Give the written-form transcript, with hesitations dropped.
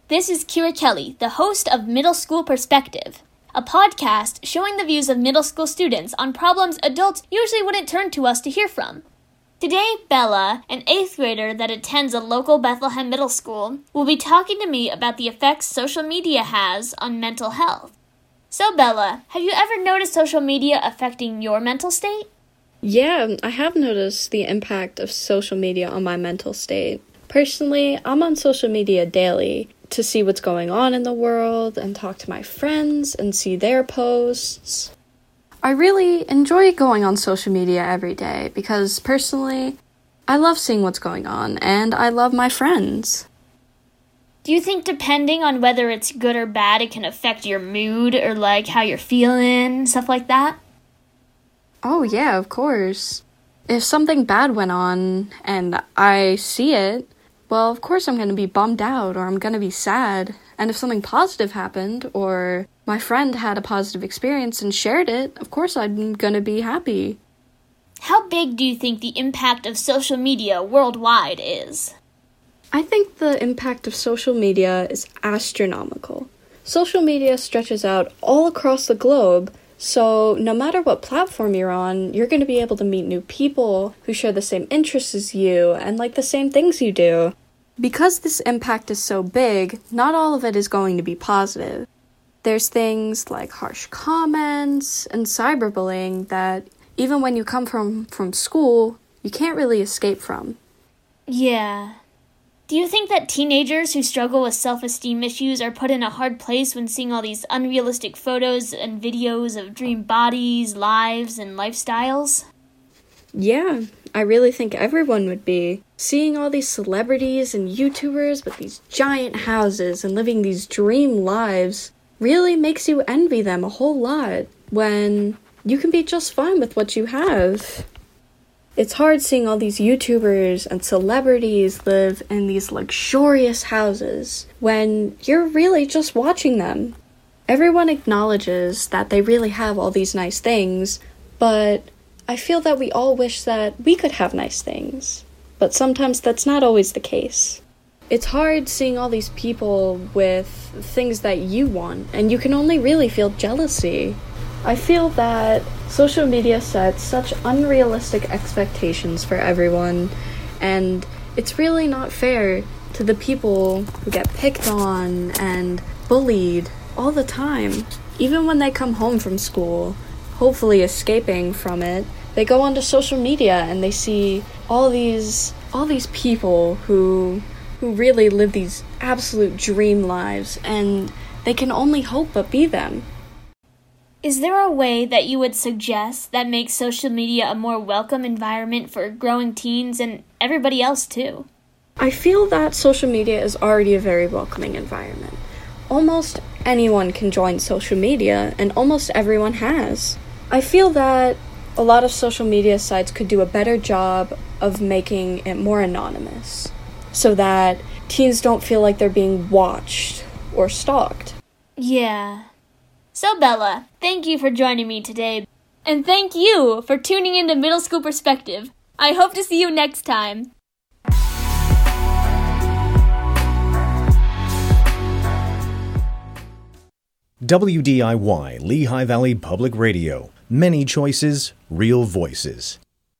This is Kira Kelly, the host of Middle School Perspective, a podcast showing the views of middle school students on problems adults usually wouldn't turn to us to hear from. Today, Bella, an 8th grader that attends a local Bethlehem middle school, will be talking to me about the effects social media has on mental health. So, Bella, have you ever noticed social media affecting your mental state? Yeah, I have noticed the impact of social media on my mental state. Personally, I'm on social media daily to see what's going on in the world and talk to my friends and see their posts. I really enjoy going on social media every day because personally, I love seeing what's going on and I love my friends. Do you think depending on whether it's good or bad, it can affect your mood or how you're feeling, stuff like that? Oh yeah, of course. If something bad went on and I see it, well, of course I'm going to be bummed out or I'm going to be sad. And if something positive happened or my friend had a positive experience and shared it, of course I'm going to be happy. How big do you think the impact of social media worldwide is? I think the impact of social media is astronomical. Social media stretches out all across the globe, so no matter what platform you're on, you're going to be able to meet new people who share the same interests as you and like the same things you do. Because this impact is so big, not all of it is going to be positive. There's things like harsh comments and cyberbullying that even when you come from school, you can't really escape from. Yeah. Do you think that teenagers who struggle with self-esteem issues are put in a hard place when seeing all these unrealistic photos and videos of dream bodies, lives, and lifestyles? Yeah, I really think everyone would be. Seeing all these celebrities and YouTubers with these giant houses and living these dream lives really makes you envy them a whole lot when you can be just fine with what you have. It's hard seeing all these YouTubers and celebrities live in these luxurious houses when you're really just watching them. Everyone acknowledges that they really have all these nice things, but I feel that we all wish that we could have nice things. But sometimes that's not always the case. It's hard seeing all these people with things that you want, and you can only really feel jealousy. I feel that social media sets such unrealistic expectations for everyone, and it's really not fair to the people who get picked on and bullied all the time. Even when they come home from school, hopefully escaping from it, they go onto social media and they see all these people who really live these absolute dream lives, and they can only hope but be them. Is there a way that you would suggest that makes social media a more welcome environment for growing teens and everybody else too? I feel that social media is already a very welcoming environment. Almost anyone can join social media, and almost everyone has. I feel that a lot of social media sites could do a better job of making it more anonymous, so that teens don't feel like they're being watched or stalked. Yeah. So, Bella, thank you for joining me today. And thank you for tuning into Middle School Perspective. I hope to see you next time. WDIY Lehigh Valley Public Radio. Many choices, real voices.